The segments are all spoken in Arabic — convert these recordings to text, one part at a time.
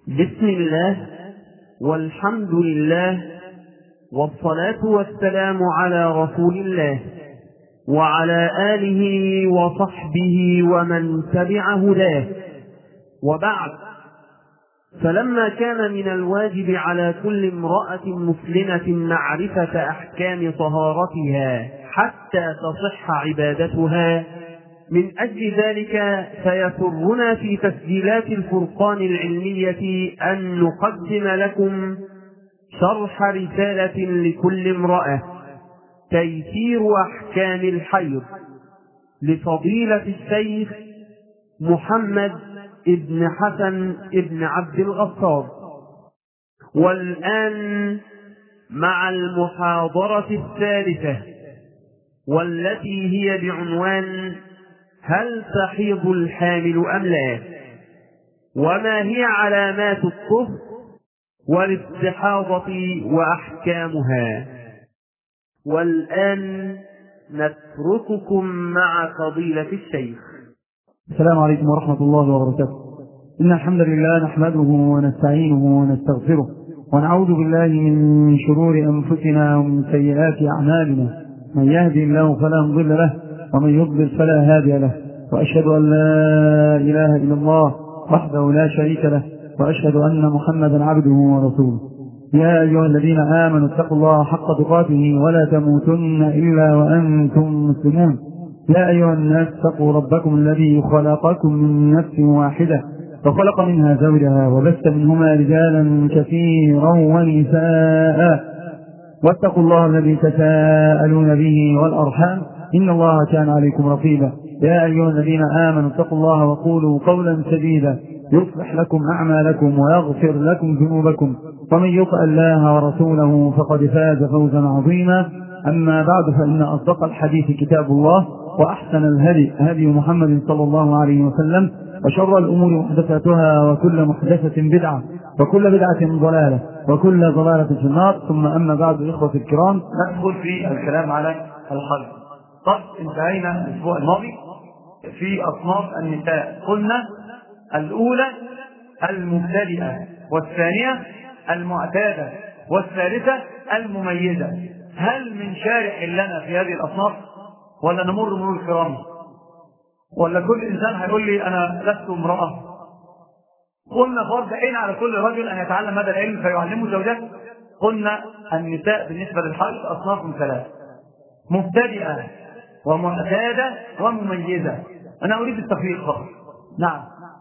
بسم الله والحمد لله والصلاة والسلام على رسول الله وعلى آله وصحبه ومن تبع هداه، وبعد. فلما كان من الواجب على كل امرأة مسلمة معرفة أحكام طهارتها حتى تصح عبادتها، من أجل ذلك فيسرنا في تسجيلات الفرقان العلمية أن نقدم لكم شرح رسالة لكل امرأة، تيسير أحكام الحيض، لفضيلة الشيخ محمد ابن حسن ابن عبد الغفار. والآن مع المحاضرة الثالثة، والتي هي بعنوان: هل تحيض الحامل أم لا؟ وما هي علامات الطهر والاستحاضة وأحكامها؟ والآن نترككم مع فضيلة الشيخ. السلام عليكم ورحمة الله وبركاته. إن الحمد لله نحمده ونستعينه ونستغفره، ونعوذ بالله من شرور أنفسنا ومن سيئات أعمالنا. من يهدي الله فلا مضل له، ومن يضلل فلا هادي له. وأشهد أن لا إله إلا الله وحده لا شريك له، وأشهد أن محمدا عبده ورسوله. يا أيها الذين آمنوا اتقوا الله حق تقاته ولا تموتن إلا وأنتم مسلمون. يا أيها الناس اتقوا ربكم الذي خلقكم من نفس واحدة، وخلق منها زوجها، وبث منهما رجالا كثيرا ونساء، واتقوا الله الذي تساءلون به والأرحام، إن الله كان عليكم رقيبا. يا أيها الذين آمنوا اتقوا الله وقولوا قولا سديدا يصلح لكم أعمالكم ويغفر لكم ذنوبكم، ومن يطع الله ورسوله فقد فاز فوزا عظيما. أما بعد، فإن أصدق الحديث كتاب الله، وأحسن الهدي هدي محمد صلى الله عليه وسلم، وشر الأمور محدثاتها، وكل محدثة بدعة، وكل بدعة ضلالة، وكل ضلالة في النار. ثم أما بعد، إخوة الكرام، ندخل في الكلام على الحيض. قد انتهينا الأسبوع الماضي في أصناف النساء. قلنا الأولى المبتدئة، والثانية المعتادة، والثالثة المميزة. هل من شارح لنا في هذه الأصناف، ولا نمر مرور الكرام، ولا كل إنسان هيقول لي أنا لست امرأة؟ قلنا فرض عين على كل رجل أن يتعلم هذا العلم فيعلمه زوجته. قلنا النساء بالنسبة للحيض أصناف ثلاث: مبتدئة ومعتادة ومميزة. أنا أريد التفريق فقط. نعم.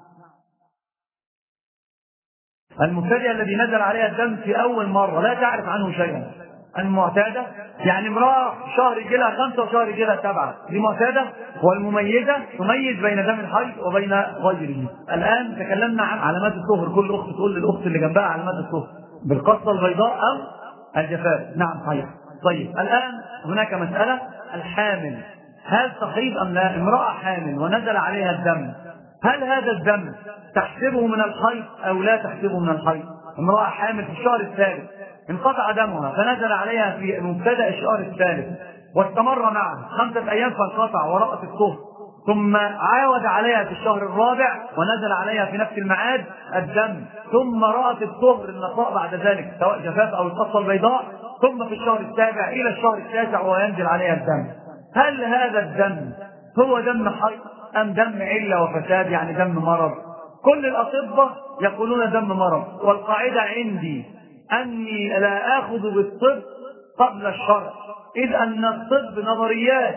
المبتدئة الذي نزل عليها الدم في أول مرة لا تعرف عنه شيئا. المعتادة يعني امرأة شهر يجيلها 5 وشهر يجيلها 7، دي معتادة. والمميزة تميز بين دم الحيض وبين غيره. الآن تكلمنا عن علامات الطهر. كل أخت تقول للأخت اللي جنبها علامات الطهر بالقصة البيضاء أو الجفاف. نعم صحيح. طيب الآن هناك مسألة: الحامل هل تحيض أم لا؟ امرأة حامل ونزل عليها الدم، هل هذا الدم تحسبه من الحيض أو لا تحسبه من الحيض؟ امرأة حامل في الشهر الثالث انقطع دمها فنزل عليها في مبتدأ الشهر الثالث واستمر معه 5 أيام فانقطع ورأت الطهر، ثم عاود عليها في الشهر الرابع ونزل عليها في نفس الميعاد الدم، ثم رأت الطهر النقاء بعد ذلك سواء جفاف أو القصة البيضاء، ثم في الشهر السابع إلى الشهر التاسع وينزل عليها الدم. هل هذا الدم هو دم حيض أم دم علة وفساد، يعني دم مرض؟ كل الأطباء يقولون دم مرض، والقاعدة عندي أني لا آخذ بالطب قبل الشرع، إذ أن الطب نظريات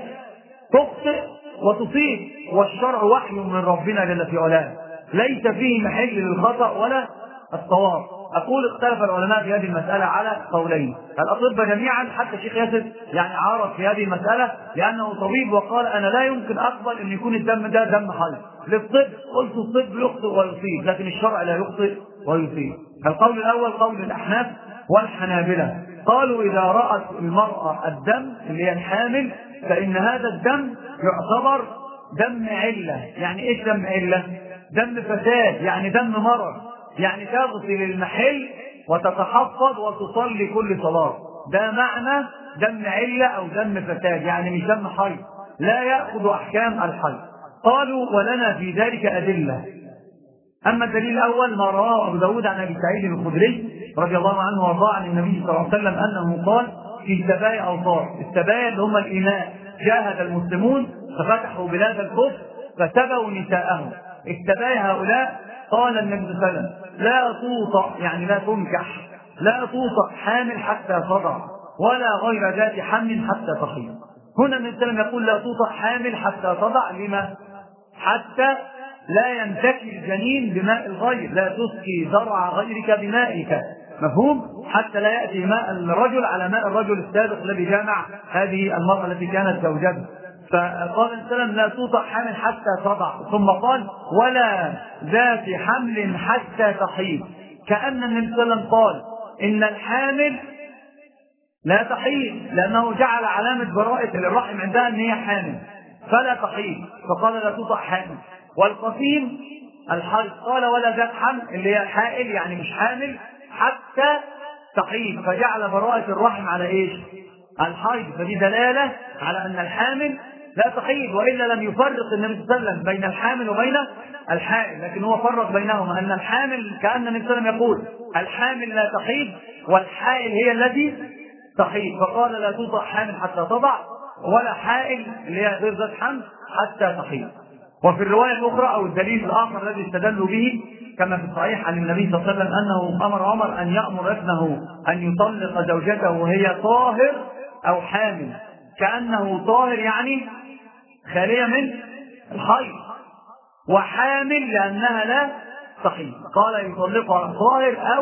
تخطئ وتصيب، والشرع وحي من ربنا جل في علاه ليس فيه محل للخطأ ولا الصواب. أقول اختلف العلماء في هذه المسألة على قولين. الأطباء جميعا حتى الشيخ ياسر يعني عارض في هذه المسألة لأنه طبيب وقال أنا لا يمكن أقبل أن يكون الدم ده دم حيض. للطب قلت الطب يخطئ ويصيب لكن الشرع لا يخطئ ويصيب. القول الأول قول الأحناف والحنابلة، قالوا إذا رأت المرأة الدم اللي هي الحامل فإن هذا الدم يعتبر دم علة. يعني إيش دم علة؟ دم فساد، يعني دم مرض، يعني تغسل المحل وتتحفظ وتصلي كل صلاة. ده معنى دم علة أو دم فساد، يعني مش دم حيض، لا يأخذ أحكام الحيض. قالوا ولنا في ذلك أدلة. أما الدليل الأول ما رواه أبو داود عن أبي سعيد الخدري رضي الله عنه وارضاه عن النبي صلى الله عليه وسلم أنه قال في سبايا أوطار، السبايا اللي هم الإماء، جاهد المسلمون ففتحوا بلاد الكفر فسبوا نساءهم. السبايا هؤلاء قال النبي صلى الله عليه وسلم لا توطأ، يعني لا تنكح، لا توطأ حامل حتى تضع ولا غير ذات حمل حتى تحيض. هنا النبي صلى الله عليه وسلم يقول لا توطأ حامل حتى تضع، لما؟ حتى لا ينتكي الجنين بماء الغير، لا تسقي زرع غيرك بمائك، مفهوم؟ حتى لا يأتي ماء الرجل على ماء الرجل السابق الذي جامع هذه المرأة التي كانت زوجته. فقال السلام لا توطأ حامل حتى تضع، ثم قال ولا ذات حمل حتى تحيض، كأن النبي صلى الله عليه وسلم قال إن الحامل لا تحيض لأنه جعل علامة براءة الرحم عندها أن هي حامل فلا تحيض، فقال لا توطأ حامل. والقسيم الحيض قال ولا ذات حمل اللي هي حائل يعني مش حامل حتى تحيض، فجعل براءة الرحم على ايش؟ الحيض. فدي دلالة على ان الحامل لا تحيض، والا لم يفرق النبي صلى الله عليه وسلم بين الحامل وبين الحائل، لكن هو فرق بينهما ان الحامل كأن النبي صلى الله عليه وسلم يقول الحامل لا تحيض والحائل هي التي تحيض، فقال لا توطأ حامل حتى تضع ولا حائل اللي هي غير ذات حمل حتى تحيض. وفي الرواية الأخرى أو الدليل الآخر الذي استدلوا به كما في الصحيح عن النبي صلى الله عليه وسلم أنه أمر عمر أن يأمر ابنه أن يطلق زوجته وهي طاهر أو حامل، كأنه طاهر يعني خالية من الحيض، وحامل لأنها لا تحيض، قال يطلقها طاهر أو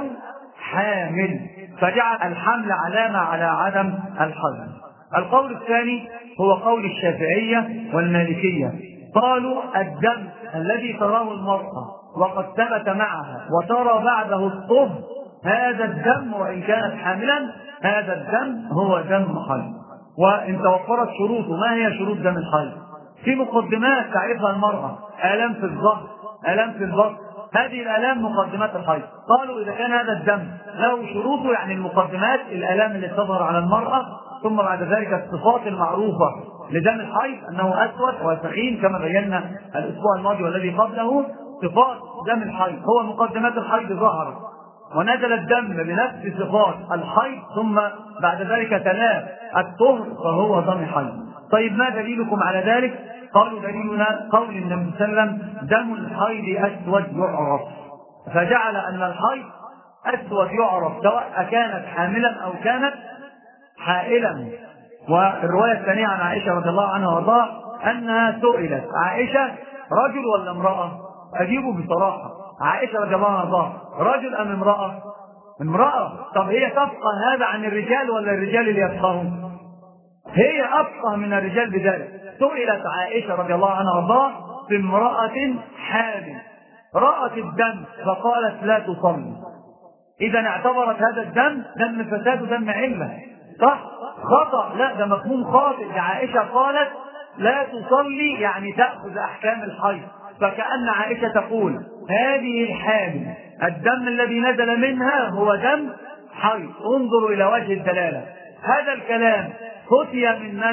حامل، فجعل الحمل علامة على عدم الحيض. القول الثاني هو قول الشافعية والمالكية، قالوا الدم الذي تراه المرأة وقد ثبت معها وترى بعده الطهر هذا الدم وإن كانت حاملا هذا الدم هو دم حيض. وإن توفرت شروطه، ما هي شروط دم الحيض؟ في مقدمات تعرفها المرأة، آلام في الظهر، آلام في البطن، هذه الآلام مقدمات الحيض. قالوا إذا كان هذا الدم له شروطه يعني المقدمات الآلام اللي تظهر على المرأة، ثم بعد ذلك الصفات المعروفة لدم الحيض أنه أسود وسخين كما بينا الأسبوع الماضي والذي قبله، صفات دم الحيض هو مقدمات الحيض ظهرت ونزل الدم بنفس صفات الحيض، ثم بعد ذلك تلاه الطهر فهو دم حيض. طيب ما دليلكم على ذلك؟ قالوا دليلنا قول النبي صلى الله عليه وسلم دم الحيض أسود يعرف، فجعل أن الحيض أسود يعرف سواء كانت حاملا أو كانت حائلا. والرواية الثانية عن عائشة رضي الله عنها وارضاها أنها سئلت عائشة رجل ولا امرأة؟ أجيبوا بصراحة، عائشة رضي الله عنها وارضاها رجل أم امرأة؟ امرأة. طب هي تفقه هذا عن الرجال ولا الرجال اللي يفقهون؟ هي أفقه من الرجال بذلك. سئلت عائشة رضي الله عنها وارضاها في امرأة حامل رأت الدم فقالت لا تصلي، إذا اعتبرت هذا الدم دم فساد ودم علة، صح؟ خطأ، لا ده مفهوم خاطئ. عائشة قالت لا تصلي يعني تأخذ أحكام الحيض، فكأن عائشة تقول هذه الحامل الدم الذي نزل منها هو دم حيض. انظروا إلى وجه الدلالة. هذا الكلام فتي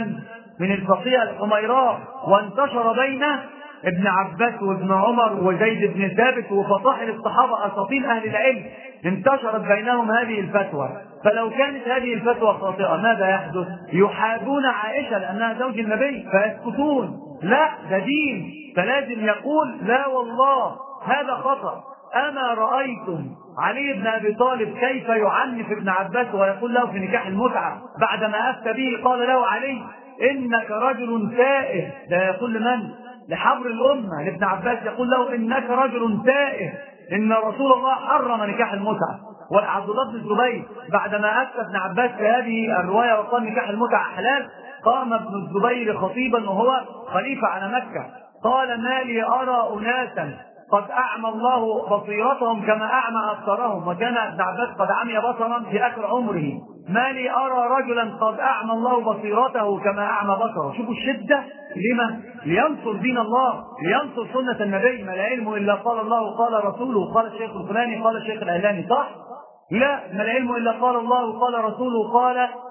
من الفقيه الحميراء وانتشر بين ابن عباس وابن عمر وزيد بن ثابت وفصائل الصحابة أساطين أهل العلم، انتشرت بينهم هذه الفتوى. فلو كانت هذه الفتوى خاطئة ماذا يحدث؟ يحابون عائشة لأنها زوج النبي فيسكتون، لا ده دين، فلازم يقول لا والله هذا خطأ. أما رأيتم علي بن أبي طالب كيف يعنف ابن عباس ويقول له في نكاح المتعة بعدما أفتى به قال له علي إنك رجل تائه، ده يقول لمن؟ لحبر الأمة لابن عباس، يقول له إنك رجل تائه إن رسول الله حرم نكاح المتعة. وعبد الله بن الزبير بعدما أفتى ابن عباس في هذه الرواية وقال نكاح المتعة حلال، قام ابن الزبير خطيبا وهو خليفة على مكة قال ما لي أرى أناسا قد أعمى الله بصيرتهم كما أعمى أبصارهم، وكان ابن عباس قد عمي بصرا في آخر عمره، ما لي أرى رجلا قد أعمى الله بصيرته كما أعمى بصره. شوفوا الشدة، لما؟ لينصر دين الله، لينصر سنة النبي. ما العلم إلا قال الله قال رسوله قال الشيخ الفلاني قال الشيخ الأهلاني، صح؟ لا، ما العلم إلا قال الله قال رسوله قال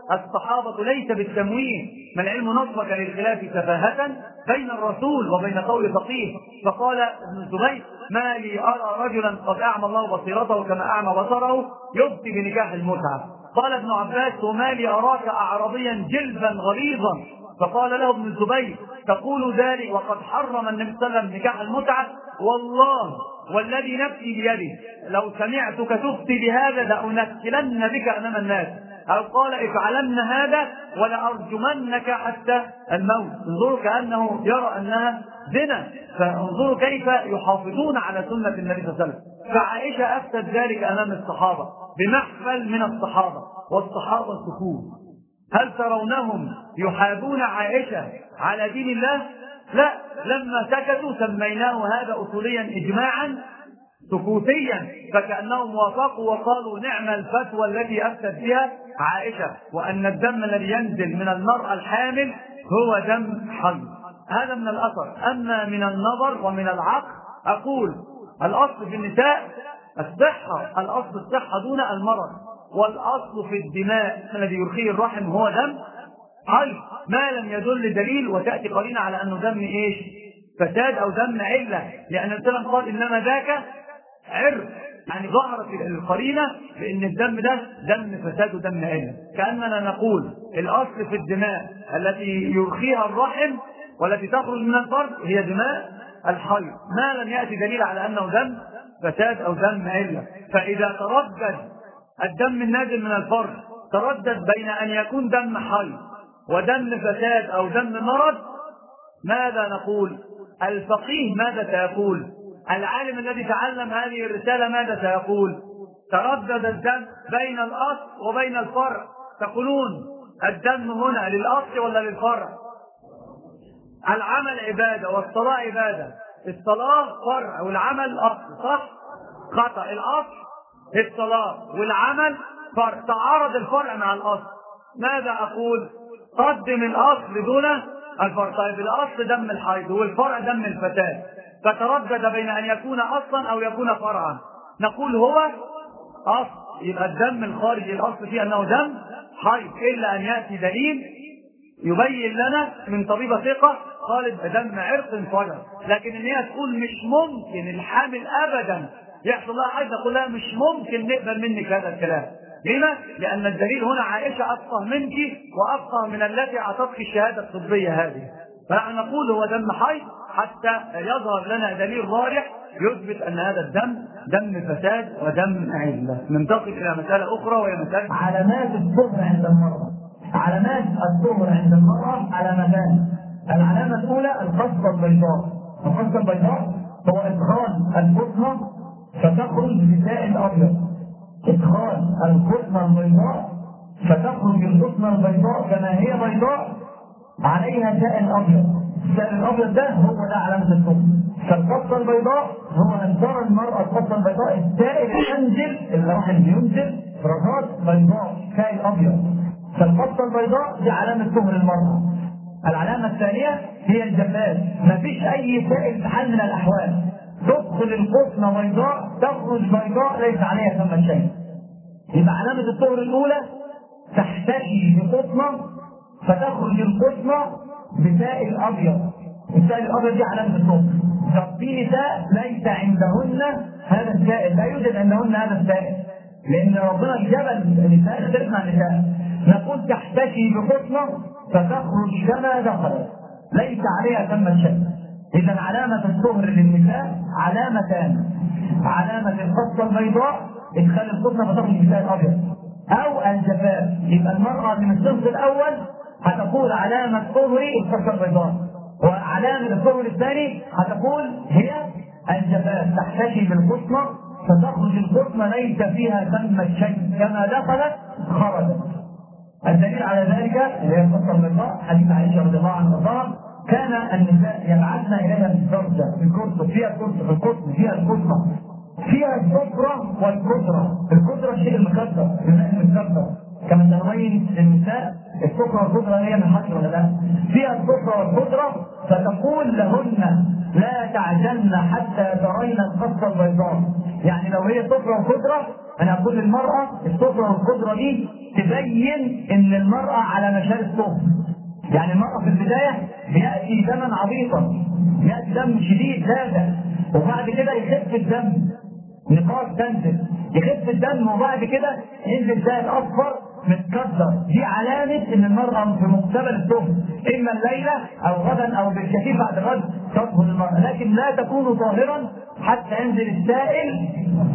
الصحابة ليس بالتمويه، ما العلم نصبك للخلاف سفاهة بين الرسول وبين قول فقيه. فقال ابن الزبير: ما لي أرى رجلا قد أعمى الله بصيرته كما أعمى بصره يفتي بنكاح المتعة. قال ابن عباس: وما لي أراك أعرابيا جلبا غليظا. فقال له ابن الزبير: تقول ذلك وقد حرم النبي صلى الله عليه وسلم نكاح المتعة؟ والله والذي نفسي بيده لو سمعتك تفتي بهذا لأنكلن بك أمام الناس، أو قال: افعلن هذا ولأرجمنك حتى الموت. انظروا كأنه يرى أنها زنا، فانظروا كيف يحافظون على سنة النبي صلى الله عليه وسلم. فعائشة أفتت ذلك أمام الصحابة بمحفل من الصحابة، والصحابة سكوت. هل ترونهم يحابون عائشة على دين الله؟ لا، لما سكتوا سميناه هذا أصوليا إجماعا سكوتيا، فكأنهم وافقوا وقالوا: نعم الفتوى التي أفتت بها عائشة، وأن الدم الذي ينزل من المرأة الحامل هو دم حي. هذا من الأثر. أما من النظر ومن العقل، أقول الأصل في النساء الصحة، الأصل الصحة دون المرض، والأصل في الدماء الذي يرخيه الرحم هو دم حي، ما لم يدل دليل وتأتي قرينة على أنه دم إيش؟ فساد أو دم علة، لأن السلام قال: إنما ذاك عرق، يعني ظهرت القرينة بأن الدم ده دم فساد ودم علة. كأننا نقول الأصل في الدماء التي يرخيها الرحم والتي تخرج من الفرج هي دماء الحي، ما لم يأتي دليل على أنه دم فساد أو دم علة. فإذا تردد الدم النازل من الفرج تردد بين أن يكون دم حي ودم فساد أو دم مرض، ماذا نقول؟ الفقيه ماذا سيقول؟ العالم الذي تعلم هذه الرسالة ماذا سيقول؟ تردد الدم بين الأصل وبين الفرع، تقولون الدم هنا للأصل ولا للفرع؟ العمل عبادة والصلاة عبادة، الصلاة فرع والعمل أصل، صح؟ خطأ. الأصل الصلاة والعمل فرع، تعارض الفرع مع الأصل، ماذا أقول؟ قدم الأصل دون الفرع. طيب الأصل دم الحيض والفرع دم الفساد، فتردد بين أن يكون أصلا أو يكون فرعا، نقول هو أصل، يبقى الدم الخارجي الأصل فيه أنه دم حيض، إلا أن يأتي دليل يبين لنا من طبيبة ثقة قالت دم عرق فجر. لكن ان هي تقول مش ممكن الحامل ابدا يحصل لها حاجه، تقول لها مش ممكن نقبل منك هذا الكلام. لما؟ لان الدليل هنا عائشه افقه منك وافقه من التي اعطتك الشهاده الطبيه هذه. فنحن نقول هو دم حي حتى يظهر لنا دليل راجح يثبت ان هذا الدم دم فساد ودم عله. ننتقل الى مساله اخرى وهي مساله علامات الطهر عند المرأة. علامات الطهر عند المرأة علامتان. العلامة الأولى القصة البيضاء. القصة البيضاء هو إدخال القطنة فتخرج بسائل أبيض. إدخال القطنة البيضاء فتخرج القطنة البيضاء كما هي بيضاء عليها سائل أبيض. السائل الأبيض ده هو ده علامة الطهر. فالقصة البيضاء هو أن ترى المرأة القصة البيضاء السائل ينزل، الرحم ينزل رذاذ بيضاء سائل أبيض. فالقصة البيضاء دي علامة طهر المرأة. العلامة الثانية هي الجفاف، مفيش أي سائل في حال من الأحوال، تدخل القطنة بيضاء تخرج بيضاء ليس عليها ثم شيء. يبقى علامة الطهر الأولى تحتشي بقطنة فتخرج القطنة بسائل أبيض. السائل الأبيض دي علامة الطهر. طب في نساء ليس عندهن هذا السائل، لا يوجد عندهن هذا السائل، لأن ربنا جبل النساء اختلفنا عن النساء. نقول تحتشي بقطنة فتخرج كما دخلت ليس عليها ثم شيء. إذا علامة الطهر للنساء علامتان: علامة القصة البيضاء إدخال القطنة فتخرج بسائل أبيض، أو الجفاف. يبقى المرأة من الصنف الأول هتقول علامة طهري القصة البيضاء، وعلامة الطهر الثاني هتقول هي الجفاف، تحتشي بالقطنة فتخرج القطنة ليس فيها ثم شيء كما دخلت خرجت. الدليل على ذلك اللي هي القصة البيضاء حديث عائشة رضي الله عنها، كان النساء يبعثن إليها بالزوجة في الكرسي فيها الكرسي في القطن فيها القطنة فيها الصفرة والكدرة. الكدرة الشيء المكدر، الماء المكدر، كما تنوين النساء الصفرة والكدرة هي من حجر ولا لا؟ فيها الصفرة والكدرة، فتقول لهن لا تعجلن حتى ترين القصة البيضاء. يعني لو هي صفرة وكدرة، أنا أقول للمرأة الصفرة والكدرة دي تبين إن المرأة على مشارف الصفر. يعني المرأة في البداية بيأتي دما عبيطا، يأتي دم شديد لاذع، وبعد كده يخف الدم، نقاط تنزل، يخف الدم، وبعد كده ينزل زي الاصفر متكدر. دي علامه ان المراه في مقتبل الطهر، اما الليله او غدا او بالكثير بعد الغد تطهر المراه، لكن لا تكون طاهرا حتى ينزل السائل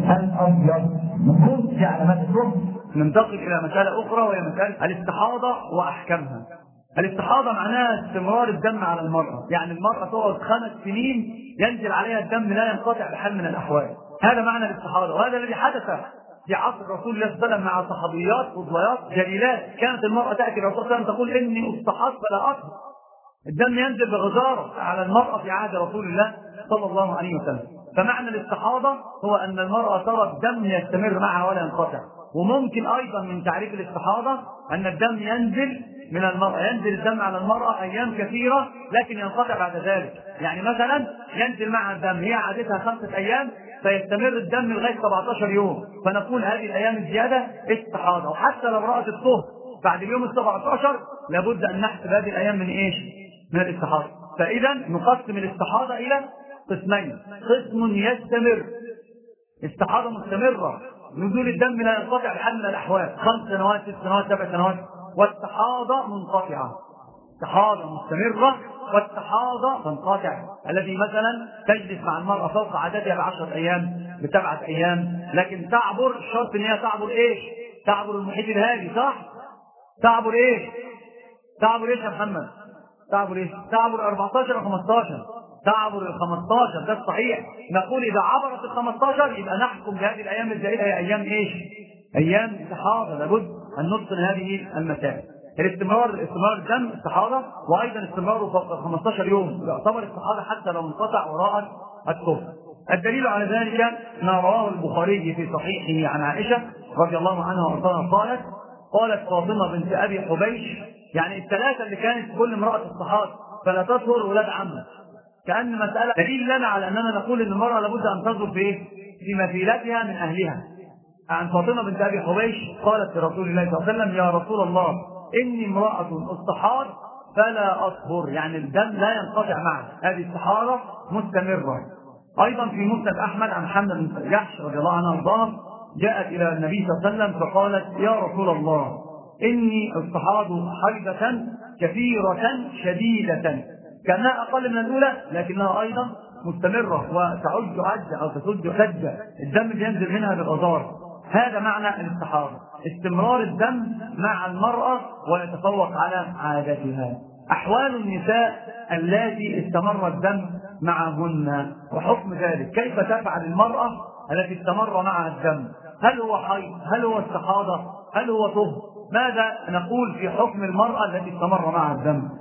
الابيض. نكون في علامات الطهر. ننتقل الى مساله اخرى وهي مساله الاستحاضه واحكامها. الاستحاضه معناها استمرار الدم على المراه، يعني المراه تقعد 5 سنين ينزل عليها الدم لا ينقطع بحال من الاحوال. هذا معنى الاستحاضه، وهذا الذي حدث في عصر رسول الله صلى الله عليه وسلم مع صحابيات فضليات جليلات. كانت المراه تاتي للرسول صلى الله عليه وسلم تقول اني استحاض فلا اطهر. الدم ينزل بغزاره على المراه في عهد رسول الله صلى الله عليه وسلم. فمعنى الاستحاضه هو ان المراه ترى الدم يستمر معها ولا ينقطع. وممكن ايضا من تعريف الاستحاضه ان الدم ينزل من المرأة، ينزل الدم على المرأة أيام كثيرة لكن ينقطع بعد ذلك. يعني مثلا ينزل معها الدم، هي عادتها 5 أيام فيستمر الدم لغاية 17 يوم، فنقول هذه الأيام الزيادة استحاضة. وحتى لو رأت الطهر بعد اليوم ال 17 لابد أن نحسب هذه الأيام من إيش؟ من الاستحاضة. فإذا نقسم الاستحاضة إلى قسمين: قسم يستمر، استحاضة مستمرة، نزول الدم لا ينقطع بحال من الأحوال، 5 سنوات 6 سنوات 7 سنوات، واستحاضة منقطعة، استحاضة مستمرة واستحاضة تنقطع، الذي مثلا تجلس مع المرأة فوق عادتها ب10 أيام ب7 أيام، لكن تعبر، الشرط ان هي تعبر ايش؟ تعبر المحيط الهادي، صح؟ تعبر ايش؟ تعبر ايش يا محمد؟ تعبر ايش؟ تعبر 14 و 15، تعبر ال 15 ده الصحيح. نقول اذا عبرت ال 15 يبقى نحكم بهذه الايام الزائده هي ايام ايش؟ ايام استحاضه. لابد ان نبطن هذه المسائل. استمرار الدم استحاضه، وايضا استمراره فوق 15 يوم يعتبر استحاضه حتى لو انقطع وراء الطهر. الدليل على ذلك ما رواه البخاري في صحيحه عن عائشه رضي الله عنها وارضاها قالت فاطمه بنت ابي حبيش، يعني الثلاثه اللي كانت كل امراه استحاض فلا تطهر ولاد عمه، كأن مسألة دليل لنا على أننا نقول أن المرأة لابد أن تنظر في إيه؟ في مثيلتها من أهلها. عن فاطمة بنت أبي حبيش قالت لرسول الله صلى الله عليه وسلم: يا رسول الله إني امرأة استحاض فلا أطهر، يعني الدم لا ينقطع معه، هذه استحاضة مستمرة. أيضا في مسند أحمد عن حمد بن جحش رضي الله عنه وارضاه جاءت إلى النبي صلى الله عليه وسلم فقالت: يا رسول الله إني استحاض حيضة كثيرة شديدة، كانها اقل من الاولى لكنها ايضا مستمره وتعج عجه او تسد سجه، الدم بينزل منها بغزاره. هذا معنى الاستحاضه، استمرار الدم مع المراه ويتفوق على عادتها. احوال النساء اللاتي استمر الدم معهن وحكم ذلك، كيف تفعل المراه التي استمر معها الدم؟ هل هو حيض؟ هل هو استحاضه؟ هل هو طهر؟ ماذا نقول في حكم المراه التي استمر معها الدم؟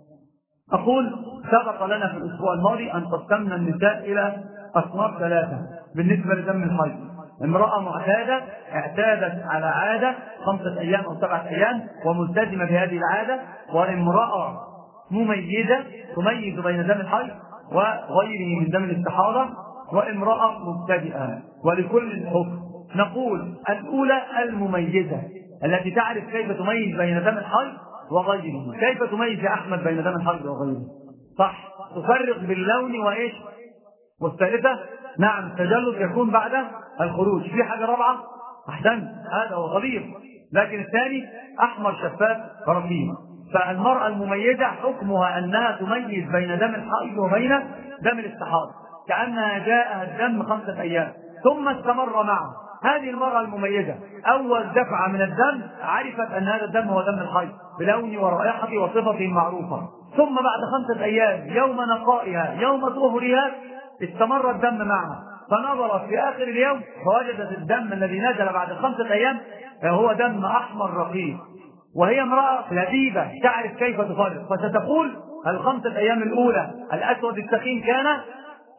أقول سبق لنا في الأسبوع الماضي أن قسمنا النساء إلى أصناف 3 بالنسبة لدم الحيض: امرأة معتادة اعتادت على عادة 5 أيام أو 7 أيام وملتزمة بهذه العادة، وامرأة مميزة تميز بين دم الحيض وغيره من دم الاستحاضة، وامرأة مبتدئة. ولكل حكم نقول الأولى المميزة التي تعرف كيف تميز بين دم الحيض وغيره. كيف تميز يا أحمد بين دم الحيض وغيره؟ صح، تفرق باللون وإيش؟ والثالثة نعم التجلط يكون بعد الخروج. في حاجة رابعة؟ أحسنت، هذا هو غليظ، لكن الثاني أحمر شفاف رقيق. فالمرأة المميزة حكمها أنها تميز بين دم الحيض وبين دم الاستحاضة، كأنها جاءها الدم 5 أيام ثم استمر معه. هذه المرأة المميزة أول دفعة من الدم عرفت أن هذا الدم هو دم الحيض بلونه ورائحته وصفته المعروفة، ثم بعد 5 أيام يوم نقائها يوم طهرها استمر الدم معها، فنظرت في آخر اليوم فوجدت الدم الذي نزل بعد 5 أيام هو دم أحمر رقيق، وهي امرأة لبيبة تعرف كيف تفرق، فستقول 5 أيام الأولى الأسود الثخين كان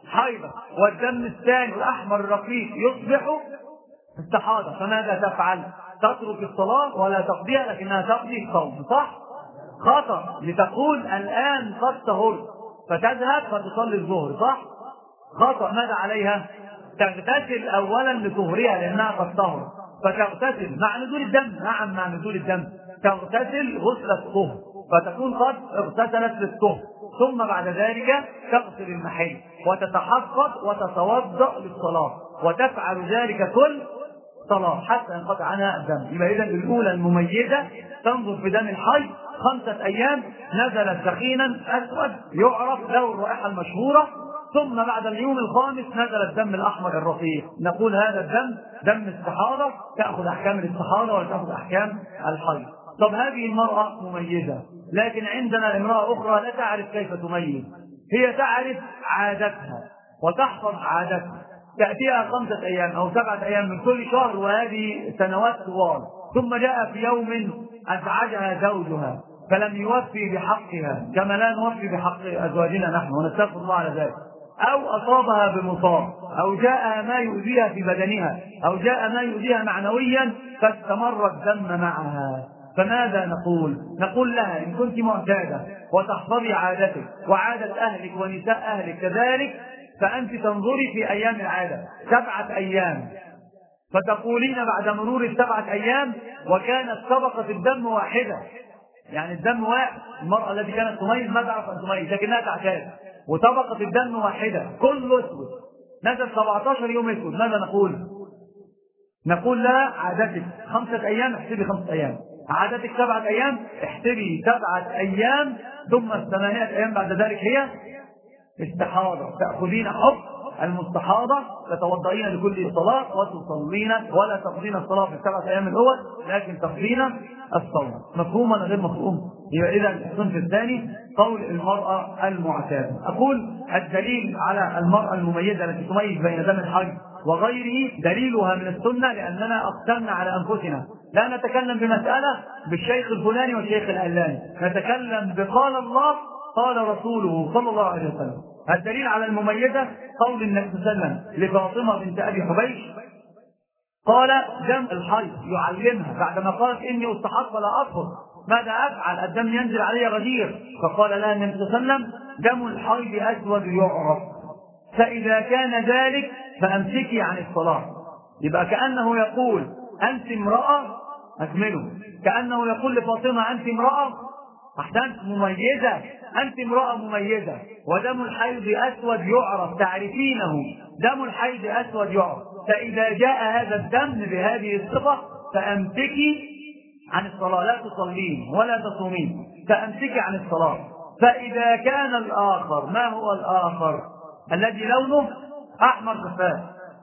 حيضة والدم الثاني الأحمر الرقيق يصبح استحاضة، فماذا تفعل؟ تترك الصلاة ولا تقضيها لكنها تقضي الصوم، صح؟ خطأ، لتقول الآن قد طهرت فتذهب فتصلي الظهر، صح؟ خطأ، ماذا عليها؟ تغتسل أولا لطهرها لأنها قد طهرت، فتغتسل مع نزول الدم، نعم مع نزول الدم، تغتسل غسل الطهر فتكون قد اغتسلت للطهر، ثم بعد ذلك تغسل المحل وتتحفظ وتتوضأ للصلاة، وتفعل ذلك كل صلاة حتى ينقطع عنها الدم. يبقى إذا الأولى المميزة تنظر في دم الحي 5 أيام نزل سخينا أسود يعرف له الرائحة المشهورة، ثم بعد اليوم الخامس نزل الدم الأحمر الرقيق، نقول هذا الدم دم استحاضة، تأخذ أحكام الاستحاضة ولا تأخذ أحكام الحيض. طب هذه المرأة مميزة، لكن عندنا امرأة أخرى لا تعرف كيف تميز، هي تعرف عادتها وتحفظ عادتها، تأتيها 5 أيام أو 7 أيام من كل شهر، وهذه سنوات طوال، ثم جاء في يوم أزعجها زوجها فلم يوفي بحقها كما لا نوفي بحق أزواجنا نحن ونستغفر الله على ذلك، أو أصابها بمصاب، أو جاء ما يؤذيها في بدنها، أو جاء ما يؤذيها معنويا فاستمر الدم معها، فماذا نقول؟ نقول لها إن كنت معتادة وتحفظي عادتك وعادة أهلك ونساء أهلك كذلك، فأنت تنظري في أيام العادة 7 أيام، فتقولين بعد مرور ال7 أيام وكانت طبقة الدم واحدة، يعني الدم واحد، المرأة التي كانت تميز ما تعرف أن تميز لكنها تعتاد، وطبقة الدم واحدة كله أسود، نزل 17 يوم أسود، ماذا نقول؟ نقول لها عادتك 5 أيام احسبي 5 أيام، عادتك 7 أيام احسبي 7 أيام، ثم 8 أيام بعد ذلك هي استحاضة، تأخذين حكم المستحاضة، تتوضئين لكل صلاة وتصلين ولا تقضين الصلاة في ال7 أيام الأول لكن تقضين الصوم. مفهوم ولا غير مفهوم؟ يبقى إذا الصنف الثاني قول المرأة المعتادة. أقول الدليل على المرأة المميزة التي تميز بين دم الحيض وغيره دليلها من السنة، لأننا أقسمنا على أنفسنا لا نتكلم بمسألة بالشيخ الفلاني والشيخ العلاني، نتكلم بقال الله قال رسوله صلى الله عليه وسلم. الدليل على المميزة قول النبي صلى الله عليه وسلم لفاطمة بنت أبي حبيش، قال دم الحيض يعلمها بعدما قالت إني أستحاض فلا أطهر، ماذا أفعل؟ الدم ينزل علي غدير، فقال لها النبي صلى الله عليه وسلم دم الحيض أسود يعرف، فإذا كان ذلك فأمسكي عن الصلاة. يبقى كأنه يقول أنت امرأة، أكمله، كأنه يقول لفاطمة أنت امرأة أحسنت مميزة، أنت امرأة مميزة، ودم الحيض أسود يعرف تعرفينه، دم الحيض أسود يعرف، فإذا جاء هذا الدم بهذه الصفة فأمسكي عن الصلاة، لا تصلين ولا تصومين، فأمسكي عن الصلاة. فإذا كان الآخر، ما هو الآخر؟ الذي لونه أحمر شفاف،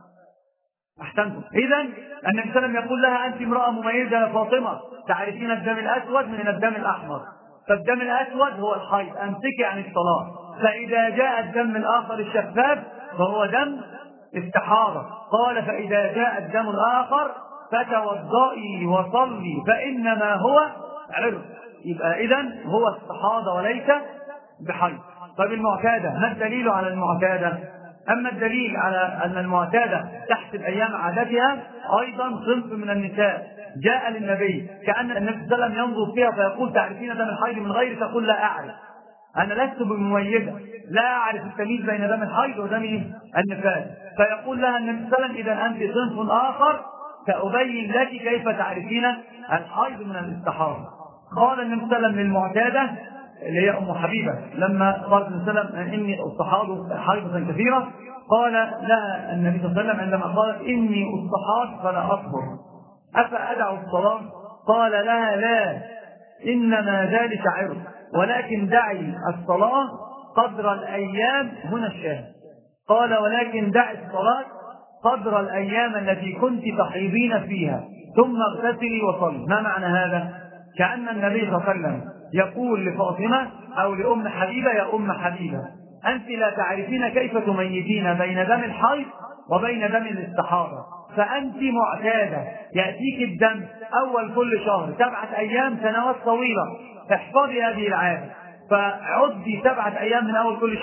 أحسنتم. إذن النبي صلى الله عليه وسلم يقول لها أنت امرأة مميزة يا فاطمة، تعرفين الدم الأسود من الدم الأحمر، فالدم الأسود هو الحيض، أمسكي عن الصلاة. فإذا جاء الدم الآخر الشفاف فهو دم استحاضة، قال فإذا جاء الدم الآخر فتوضئي وصلي فإنما هو عرق. يبقى إذن هو استحاضة وليس بحيض. طيب المعتادة، ما الدليل على المعتادة؟ أما الدليل على أن المعتادة تحسب أيام عادتها أيضا صنف من النساء جاء للنبي كأن النبي صلى الله عليه وسلم ينظر فيها فيقول تعرفين دم الحيض من غير، تقول لا أعرف، أنا لست بمميزة، لا أعرف التمييز بين دم الحيض ودم النفاس، فيقول لها النبي صلى الله عليه وسلم إذا أنت صنف آخر سأبين لك كيف تعرفين الحيض من الاستحاضة. قال النبي صلى الله عليه وسلم للمعتادة اللي هي أم حبيبة لما قال النبي صلى الله عليه وسلم إني أستحاض حيضة كثيرة، قال لها النبي صلى الله عليه وسلم عندما قالت إني أستحاض فلا أصبر أفأدع الصلاة؟ قال لها لا، إنما ذلك عرض، ولكن دعي الصلاة قدر الأيام، هنا الشاهد، قال ولكن دعي الصلاة قدر الأيام التي كنت تحيضين فيها ثم اغتسلي وصلي. ما معنى هذا؟ كأن النبي صلى الله عليه وسلم يقول لفاطمة أو لأم حبيبة يا أم حبيبة أنت لا تعرفين كيف تميزين بين دم الحيض وبين دم الاستحاضة، فأنت معتادة يأتيك الدم أول كل شهر 7 أيام سنوات طويلة، احفظي هذه العادة، فعدي 7 أيام من أول كل شهر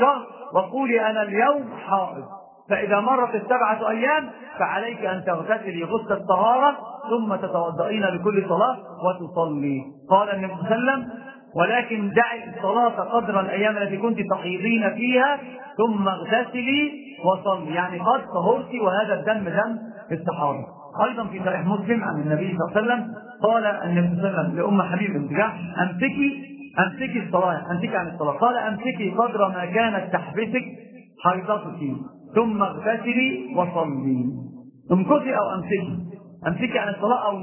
وقولي أنا اليوم حائض. فإذا مرت ال7 أيام فعليك أن تغتسلي غسل الطهارة ثم تتوضئين لكل صلاة وتصلي. قال النبي صلى الله عليه وسلم: ولكن دعي الصلاة قدر الأيام التي كنت تحيضين فيها ثم اغتسلي وصلي، يعني قد طهرت وهذا الدم دم استحاضة. أيضا في صحيح مسلم عن النبي صلى الله عليه وسلم قال النبي صلى الله عليه وسلم لأم حبيبة بنت جحش: أمسكي الصلاة، أمسكي عن الصلاة. قال: أمسكي قدر ما كانت تحبسك حيضتك ثم اغتسلي وصلي. امكثي أو أمسكي عن الصلاة أو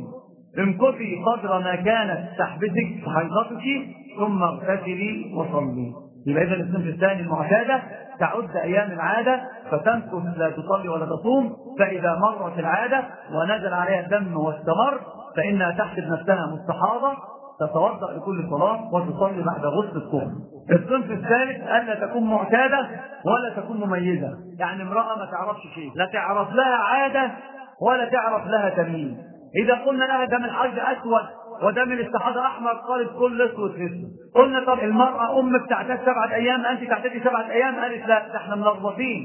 امكثي قدر ما كانت تحبسك حيضتك ثم اغتسلي وصلي. يبقى إذا الصنف الثاني المعتادة تعد أيام العادة فتمكث لا تصلي ولا تصوم، فإذا مرت العادة ونزل عليها الدم واستمر فإنها تحسب نفسها مستحاضة، تتوضأ لكل صلاة وتصلي بعد غسل الطهر. الصنف الثالث ألا تكون معتادة ولا تكون مميزة، يعني امرأة ما تعرفش شيء، لا تعرف لها عادة ولا تعرف لها تمييز. إذا قلنا لها دم الحيض أسود ودم الاستحاضة أحمر قالت كل أسود في أسود. قلنا طب المرأة أمك تعتاد 7 أيام أنت تعتادي 7 أيام، قالت لا، احنا ملخبطين،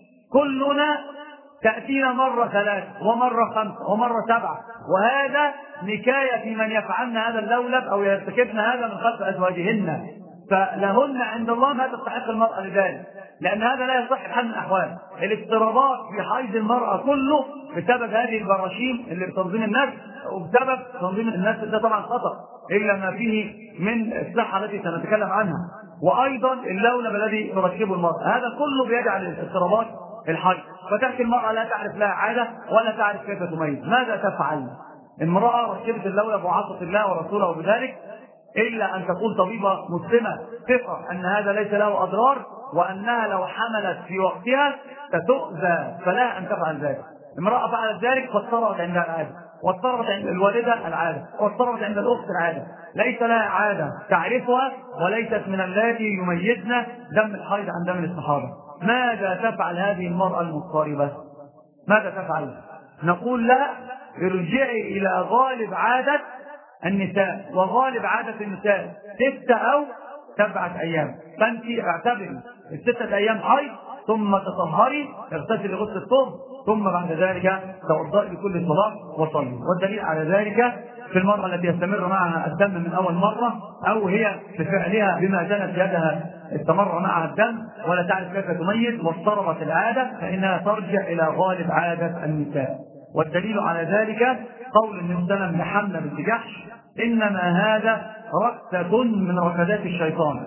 كلنا تأتينا مرة 3 ومرة 5 ومرة 7، وهذا نكاية في من يفعلن هذا اللولب أو يرتكبن هذا من خلف أزواجهن، فلهن عند الله ما تستحق المرأة لذلك، لأن هذا لا يصح بحال من الأحوال. الاضطرابات في حيض المرأة كله بسبب هذه البراشيم اللي بتنظيم الناس، وبسبب تنظيم الناس ده طبعا خطأ إلا ما فيه من الصحة التي سنتكلم عنها، وأيضا اللولب الذي تركبه المرأة، هذا كله بيجعل الاضطرابات الحيض. فتأتي المرأة لا تعرف لها عادة ولا تعرف كيف تميز. ماذا تفعل؟ امرأة ركبت اللولب وعصت الله ورسوله بذلك، إلا أن تقول طبيبة مسلمة ثقة أن هذا ليس له أضرار، وأنها لو حملت في وقتها ستؤذى، فلا أن تفعل ذلك. امرأة فعلت ذلك فاضطرت عندها العادة، واضطرت عند الوالدة العادة، واضطرت عند الأخت العادة، ليس لها عادة تعرفها وليست من اللاتي يميزن دم الحيض عن دم الاستحاضة. ماذا تفعل هذه المرأة المضطربة؟ ماذا تفعل؟ نقول لها ارجعي إلى غالب عادة النساء، وغالب عادة النساء 6 أو 7 أيام، فأنت اعتبري ال6 أيام حيض ثم تطهري، اغتسلي غسل الطهر، ثم بعد ذلك توضئي لكل صلاة وصلي. والدليل على ذلك في المرأة التي يستمر معها الدم من أول مرة، أو هي بفعلها بما جنت يدها استمر معها الدم ولا تعرف كيف تميز واضطربت العادة، فإنها ترجع إلى غالب عادة النساء. والدليل على ذلك قول النبي صلى الله عليه وسلم لحملة بنت جحش: إنما هذا ركسة من ركدات الشيطان،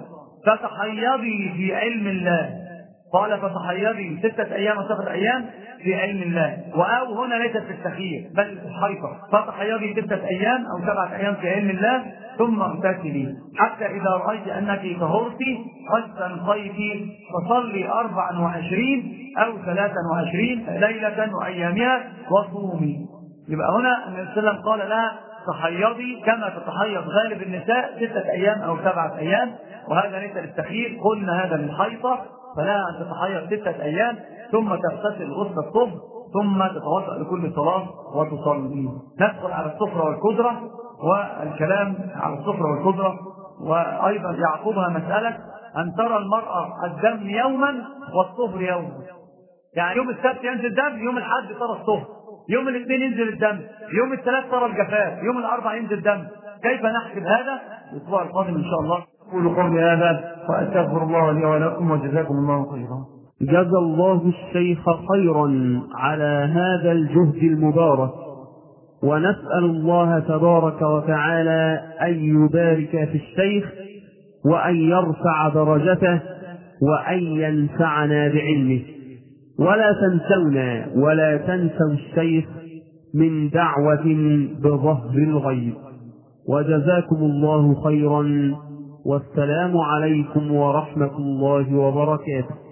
فتحيضي في علم الله. قال: فتحيضي 6 أيام و7 أيام في علم الله، وأو هنا ليست في التخيير بل في الحيطة، فتحيضي 6 أيام أو 7 أيام في علم الله ثم اغتسلي حتى إذا رأيت أنك طهرت فاستنقيت فصلي 24 أو 23 ليلة وأيامها وصومي. يبقى هنا النبي صلى الله عليه وسلم قال لها: تحيضي كما تتحيض غالب النساء 6 أيام أو 7 أيام، وهذا ليس للتخيير، قلنا هذا للحيطة، فلا أن تتحيض 6 أيام ثم تغتسل غسل الطهر ثم تتوضأ لكل صلاة وتصلي. ندخل على الصفرة والقدرة، والكلام على الصفرة والقدرة، وأيضا يعقبها مسألة أن ترى المرأة الدم يوما والطهر يوما، يعني يوم السبت ينزل دم، يوم الأحد ترى الطهر، يوم الاثنين ينزل الدم، يوم الثلاث ترى الجفاف، يوم الأربع ينزل دم. كيف نحسب هذا؟ الأسبوع القادم إن شاء الله. أقول قولي هذا وأستغفر الله لي ولكم وجزاكم الله خيرا. جزا الله الشيخ خيرا على هذا الجهد المبارك، ونسأل الله تبارك وتعالى أن يبارك في الشيخ وأن يرفع درجته وأن ينفعنا بعلمه. ولا تنسونا ولا تنسوا الشيخ من دعوة بظهر الغيب. وجزاكم الله خيرا، والسلام عليكم ورحمة الله وبركاته.